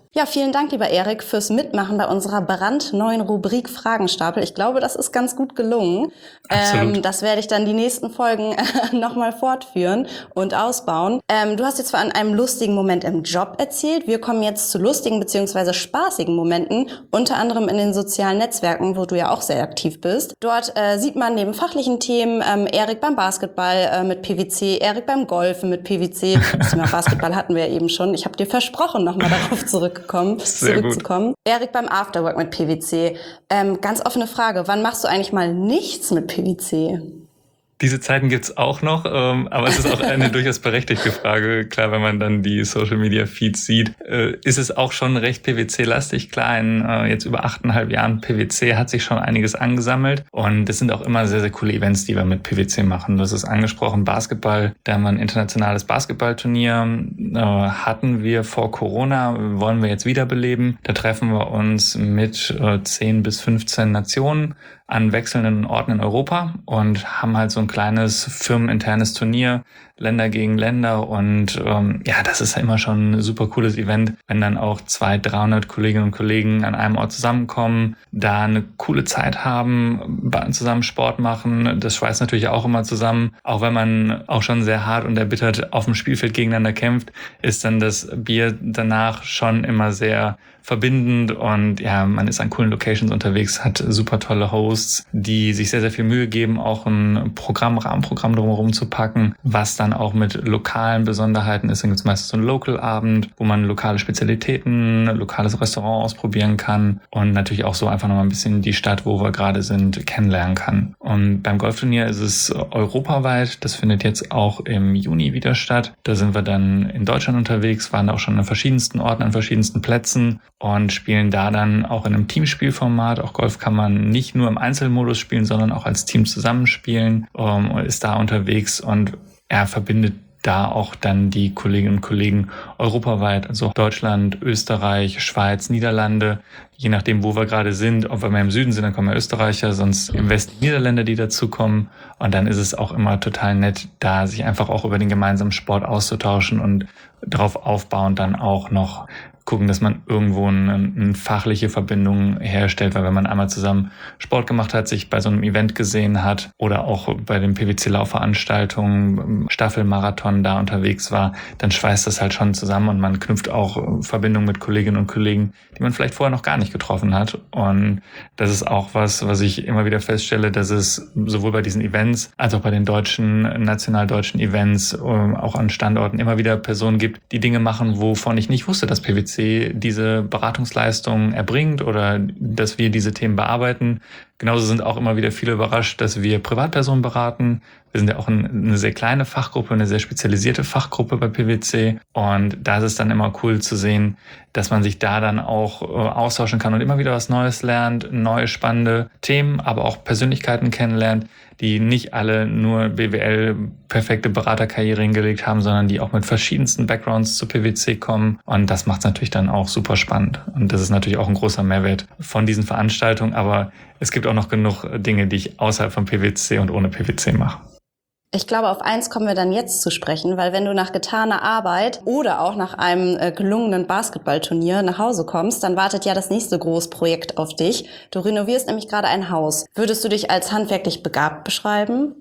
Ja, vielen Dank, lieber Erik, fürs Mitmachen bei unserer brandneuen Rubrik Fragenstapel. Ich glaube, das ist ganz gut gelungen.
Absolut.
Ähm, das werde ich dann die nächsten Folgen nochmal fortführen und ausbauen. Ähm, du hast jetzt von einem lustigen Moment im Job erzählt. Wir kommen jetzt zu lustigen bzw. spaßigen Momenten, unter anderem in den sozialen Netzwerken, wo du ja auch sehr aktiv bist. Dort äh, sieht man neben fachlichen Themen ähm, Erik beim Basketball äh, mit P V C, Erik beim Golfen mit P V C. Das Thema Basketball hatten wir ja eben schon. Ich habe dir versprochen, nochmal darauf zurück zurückzukommen. Erik beim Afterwork mit P V C. Ähm, ganz offene Frage, wann machst du eigentlich mal nichts mit P V C?
Diese Zeiten gibt's auch noch, ähm, aber es ist auch eine durchaus berechtigte Frage. Klar, wenn man dann die Social-Media-Feeds sieht, äh, ist es auch schon recht P V C-lastig. Klar, in äh, jetzt über achteinhalb Jahren P V C hat sich schon einiges angesammelt und es sind auch immer sehr, sehr coole Events, die wir mit P V C machen. Das ist angesprochen Basketball. Da haben wir ein internationales Basketballturnier, äh, hatten wir vor Corona, wollen wir jetzt wiederbeleben. Da treffen wir uns mit äh, zehn bis fünfzehn Nationen an wechselnden Orten in Europa und haben halt so ein kleines firmeninternes Turnier, Länder gegen Länder und ähm, ja, das ist ja immer schon ein super cooles Event, wenn dann auch zweihundert, dreihundert Kolleginnen und Kollegen an einem Ort zusammenkommen, da eine coole Zeit haben, zusammen Sport machen, das schweißt natürlich auch immer zusammen, auch wenn man auch schon sehr hart und erbittert auf dem Spielfeld gegeneinander kämpft, ist dann das Bier danach schon immer sehr verbindend und ja, man ist an coolen Locations unterwegs, hat super tolle Hosts, die sich sehr, sehr viel Mühe geben, auch ein Programm, Rahmenprogramm drumherum zu packen, was dann auch mit lokalen Besonderheiten ist. Dann gibt es meistens so einen Local-Abend, wo man lokale Spezialitäten, lokales Restaurant ausprobieren kann und natürlich auch so einfach nochmal ein bisschen die Stadt, wo wir gerade sind, kennenlernen kann. Und beim Golfturnier ist es europaweit, das findet jetzt auch im Juni wieder statt. Da sind wir dann in Deutschland unterwegs, waren auch schon an verschiedensten Orten, an verschiedensten Plätzen und spielen da dann auch in einem Teamspielformat. Auch Golf kann man nicht nur im Einzelmodus spielen, sondern auch als Team zusammenspielen, um, ist da unterwegs und er verbindet da auch dann die Kolleginnen und Kollegen europaweit, also Deutschland, Österreich, Schweiz, Niederlande, je nachdem, wo wir gerade sind. Ob wir mehr im Süden sind, dann kommen ja Österreicher, sonst im Westen Niederländer, die dazukommen. Und dann ist es auch immer total nett, da sich einfach auch über den gemeinsamen Sport auszutauschen und darauf aufbauend dann auch noch gucken, dass man irgendwo eine, eine fachliche Verbindung herstellt, weil wenn man einmal zusammen Sport gemacht hat, sich bei so einem Event gesehen hat oder auch bei den P V C-Laufveranstaltungen, Staffelmarathon da unterwegs war, dann schweißt das halt schon zusammen und man knüpft auch Verbindungen mit Kolleginnen und Kollegen, die man vielleicht vorher noch gar nicht getroffen hat. Und das ist auch was, was ich immer wieder feststelle, dass es sowohl bei diesen Events als auch bei den deutschen, national-deutschen Events, auch an Standorten immer wieder Personen gibt, die Dinge machen, wovon ich nicht wusste, dass P V C diese Beratungsleistung erbringt oder dass wir diese Themen bearbeiten. Genauso sind auch immer wieder viele überrascht, dass wir Privatpersonen beraten. Wir sind ja auch eine sehr kleine Fachgruppe, eine sehr spezialisierte Fachgruppe bei P V C. Und da ist es dann immer cool zu sehen, dass man sich da dann auch austauschen kann und immer wieder was Neues lernt, neue spannende Themen, aber auch Persönlichkeiten kennenlernt, die nicht alle nur B W L perfekte Beraterkarriere hingelegt haben, sondern die auch mit verschiedensten Backgrounds zu P V C kommen. Und das macht es natürlich dann auch super spannend. Und das ist natürlich auch ein großer Mehrwert von diesen Veranstaltungen. Aber es gibt auch noch genug Dinge, die ich außerhalb von P V C und ohne P V C mache.
Ich glaube, auf eins kommen wir dann jetzt zu sprechen, weil wenn du nach getaner Arbeit oder auch nach einem äh, gelungenen Basketballturnier nach Hause kommst, dann wartet ja das nächste Großprojekt auf dich. Du renovierst nämlich gerade ein Haus. Würdest du dich als handwerklich begabt beschreiben?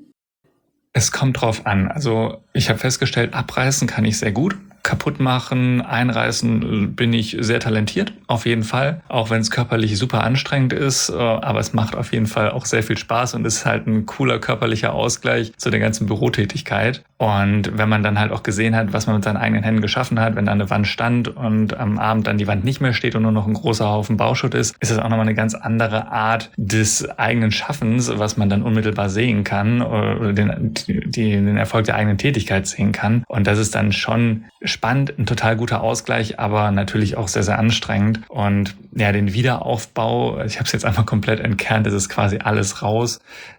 Es kommt drauf an. Also ich habe festgestellt, abreißen kann ich sehr gut. Kaputt machen, einreißen bin ich sehr talentiert, auf jeden Fall. Auch wenn es körperlich super anstrengend ist, aber es macht auf jeden Fall auch sehr viel Spaß und ist halt ein cooler körperlicher Ausgleich zu der ganzen Bürotätigkeit. Und wenn man dann halt auch gesehen hat, was man mit seinen eigenen Händen geschaffen hat, wenn da eine Wand stand und am Abend dann die Wand nicht mehr steht und nur noch ein großer Haufen Bauschutt ist, ist das auch nochmal eine ganz andere Art des eigenen Schaffens, was man dann unmittelbar sehen kann oder den, die, den Erfolg der eigenen Tätigkeit sehen kann. Und das ist dann schon spannend, ein total guter Ausgleich, aber natürlich auch sehr, sehr anstrengend. Und ja, den Wiederaufbau, ich habe es jetzt einfach komplett entkernt, das ist quasi alles raus.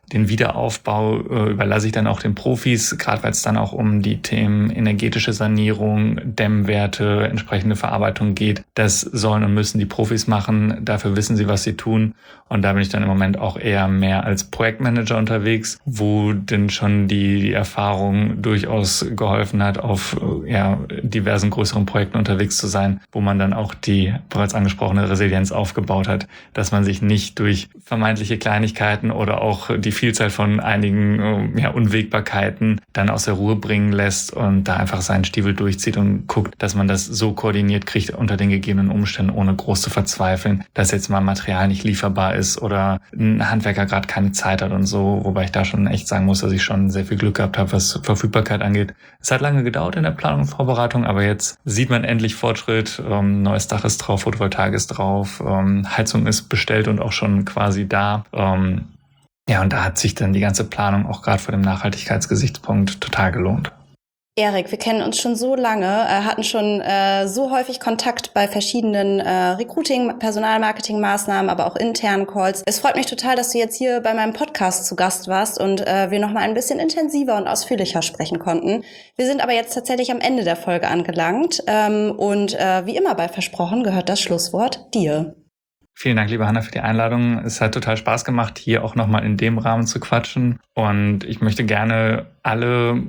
Den Wiederaufbau äh, überlasse ich dann auch den Profis, gerade weil es dann auch um die Themen energetische Sanierung, Dämmwerte, entsprechende Verarbeitung geht. Das sollen und müssen die Profis machen. Dafür wissen sie, was sie tun. Und da bin ich dann im Moment auch eher mehr als Projektmanager unterwegs, wo denn schon die, die Erfahrung durchaus geholfen hat, auf ja, diversen größeren Projekten unterwegs zu sein, wo man dann auch die bereits angesprochene Resilienz aufgebaut hat, dass man sich nicht durch vermeintliche Kleinigkeiten oder auch die Vielzahl von einigen ja, Unwägbarkeiten dann aus der Ruhe bringen lässt und da einfach seinen Stiefel durchzieht und guckt, dass man das so koordiniert kriegt unter den gegebenen Umständen, ohne groß zu verzweifeln, dass jetzt mal Material nicht lieferbar ist oder ein Handwerker gerade keine Zeit hat und so, wobei ich da schon echt sagen muss, dass ich schon sehr viel Glück gehabt habe, was Verfügbarkeit angeht. Es hat lange gedauert in der Planung und Vorbereitung, aber jetzt sieht man endlich Fortschritt. Ähm, neues Dach ist drauf, Photovoltaik ist drauf, ähm, Heizung ist bestellt und auch schon quasi da. Ähm, ja, und da hat sich dann die ganze Planung auch gerade vor dem Nachhaltigkeitsgesichtspunkt total gelohnt.
Erik, wir kennen uns schon so lange, äh, hatten schon äh, so häufig Kontakt bei verschiedenen äh, Recruiting-, Personalmarketing-Maßnahmen, aber auch internen Calls. Es freut mich total, dass du jetzt hier bei meinem Podcast zu Gast warst und äh, wir nochmal ein bisschen intensiver und ausführlicher sprechen konnten. Wir sind aber jetzt tatsächlich am Ende der Folge angelangt ähm, und äh, wie immer bei Versprochen gehört das Schlusswort dir.
Vielen Dank, liebe Hanna, für die Einladung. Es hat total Spaß gemacht, hier auch nochmal in dem Rahmen zu quatschen. Und ich möchte gerne alle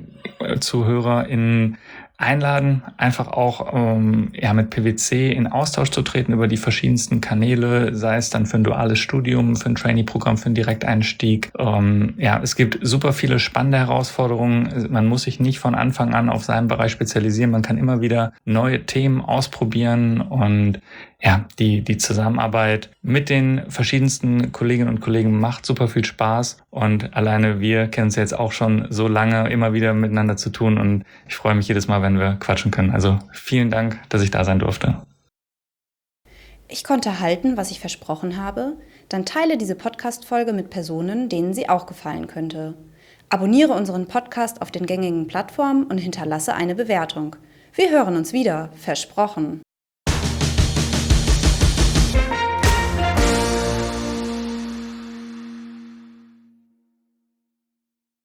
ZuhörerInnen einladen, einfach auch ähm, ja, mit P W C in Austausch zu treten über die verschiedensten Kanäle, sei es dann für ein duales Studium, für ein Trainee-Programm, für einen Direkteinstieg. Ähm, ja, es gibt super viele spannende Herausforderungen. Man muss sich nicht von Anfang an auf seinen Bereich spezialisieren. Man kann immer wieder neue Themen ausprobieren und ja, die, die Zusammenarbeit mit den verschiedensten Kolleginnen und Kollegen macht super viel Spaß und alleine wir kennen es jetzt auch schon so lange, immer wieder miteinander zu tun und ich freue mich jedes Mal, wenn wir quatschen können. Also vielen Dank, dass ich da sein durfte.
Ich konnte halten, was ich versprochen habe. Dann teile diese Podcast-Folge mit Personen, denen sie auch gefallen könnte. Abonniere unseren Podcast auf den gängigen Plattformen und hinterlasse eine Bewertung. Wir hören uns wieder, versprochen.